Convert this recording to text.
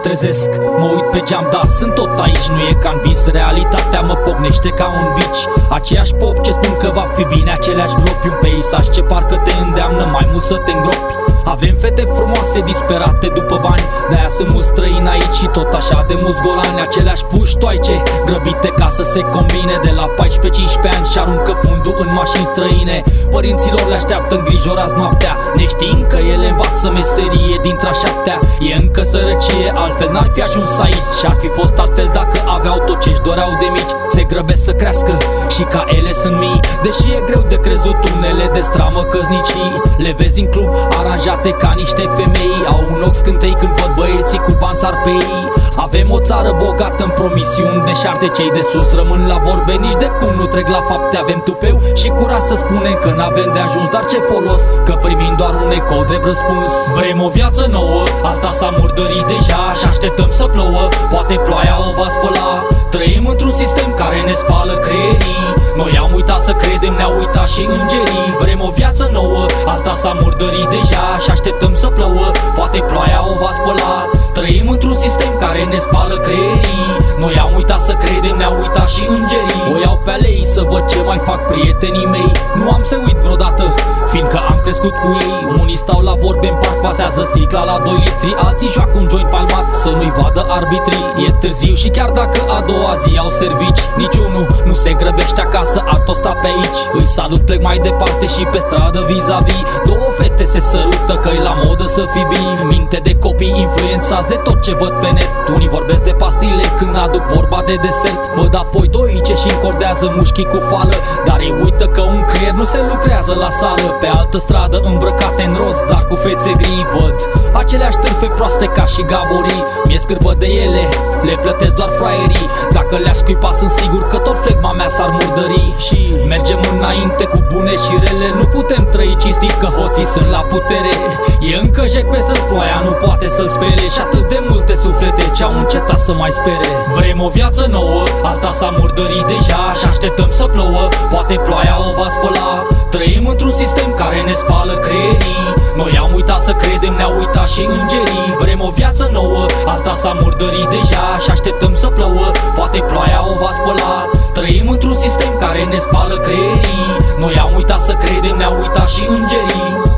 trezesc, mă uit pe geam, dar sunt tot aici. Nu e ca-n vis, realitatea mă pocnește ca un bici. Aceiași pop ce spun că va fi bine, aceleași gropi, un peisaj ce parcă te îndeamnă mai mult să te îngropi. Avem fete frumoase disperate după bani, de-aia sunt mulți străini aici și tot așa de mulți golani. Aceleași puștoaice grăbite ca să se combine, de la 14-15 ani și aruncă fundul în mașini străine. Părinților le așteaptă îngrijorați noaptea, neștiind că ele învață meserie dintre-a șaptea. E încă sărăcie, altfel n-ar fi ajuns aici. Și-ar fi fost altfel dacă aveau tot ce-și doreau de mici. Se grăbesc să crească și ca ele sunt mii, deși e greu de crezut unele de stramă căsnicii. Le vezi în club aranjate ca niște femei, au un ochi scântei când văd băieții cu bani sar pe ei. Avem o țară bogată în promisiuni, deșarte cei de sus rămân la vorbe, nici de cum nu trec la fapte. Avem tupeu și curaj să spunem că n-avem de ajuns, dar ce folos că primim doar un ecou drept răspuns. Vrem o viață nouă, asta s-a murdărit deja și așteptăm să plouă, poate ploaia o va spăla. Trăim într-un sistem care ne spală creierii, noi am uitat să credem, ne-au uitat și îngerii. Vrem o viață nouă, asta s-a murdărit deja și așteptăm să plouă, poate ploaia o va spăla. Trăim într-un sistem care ne spală creierii, noi am uitat să credem, ne-au uitat și îngerii. O iau pe alei să văd ce mai fac prietenii mei, nu am să uit vreodată, fiindcă am crescut cu ei. Unii stau la vorbe în parc, pasează sticla la 2 litri, alții joacă un joint palmat să nu-i vadă arbitrii. E târziu și chiar dacă a doua zi au servici, niciunul nu se grăbește acasă, ar tot sta pe aici. Îi salut, plec mai departe și pe stradă vis-a-vis, două fete se sărută că-i la modă să fii bine. Minte de copii influențați de tot ce văd pe net, unii vorbesc de pastile când aduc vorba de desert. Văd apoi doi ce și încordează mușchii cu fală, dar ei uită că un creier nu se lucrează la sală. Pe altă stradă îmbrăcate în roz, dar cu fețe gri, văd aceleași târfe proaste ca și gaborii. Mi-e scârbă de ele, le plătesc doar fraierii, dacă le-aș scuipa sunt sigur că tot flegma mea s-ar murdări. Și mergem înainte cu bune și rele, nu putem trăi cinstit că hoții sunt la putere. E încă jec pe străzi, ploaia nu poate să-l spere și atât de multe suflete ce-au încetat să mai spere. Vrem o viață nouă, asta s-a murdărit deja și așteptăm să plouă, poate ploaia o va spăla. Trăim într-un sistem care ne spală creierii, noi am uitat să credem, ne-au uitat și îngerii. Vrem o viață nouă, asta s-a murdărit deja și așteptăm să plouă, poate ploaia o va spăla. Trăim într-un sistem care ne spală creierii, noi am uitat să credem, ne-au uitat și îngerii.